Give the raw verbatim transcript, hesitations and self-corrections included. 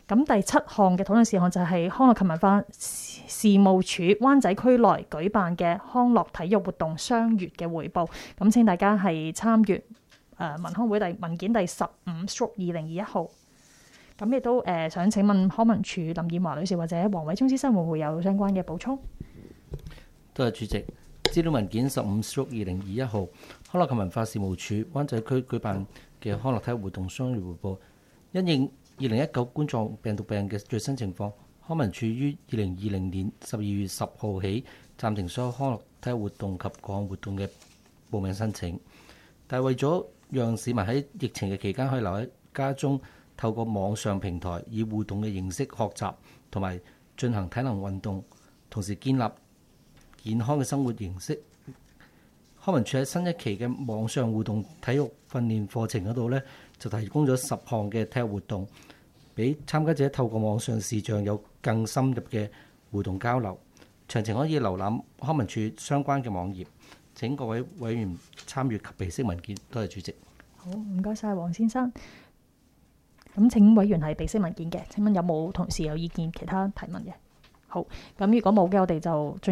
咁第七項嘅討論事項就係康樂及文化事務署灣仔區內舉辦嘅康樂體育活動雙月嘅彙報。咁請大家係參閱誒文康會第文件第十五 stroke 二零二一號。咁亦都誒、呃、想請問康文署林燕華女士或者黃偉聰先生會唔會有相關嘅補充？ 多謝主席。資料文件十五 stroke 二零二一號，康樂及文化事務署灣仔區舉辦嘅康樂體育活動雙月彙報。因應二零一九冠狀病毒病嘅最新情況，康文署於二零二零年十二月十號起暫停所有康樂體育活動及各項活動嘅報名申請。但係為咗讓市民喺疫情嘅期間可以留喺家中，透過網上平台以互動嘅形式學習同埋進行體能運動，同時建立健康嘅生活形式。康文署喺新一期嘅網上互動體育訓練課程嗰度呢，就提供咗十項嘅體育活動，俾參加者透過網上視像有更深入嘅互動交流。詳情可以瀏覽康文署相關嘅網頁。請各位委員參閱及備悉文件。多謝主席。 好，唔該晒黃先生。咁請委員係備悉文件嘅。請問有冇同事有意見其他提問嘅？好，咁如果冇嘅，我哋就進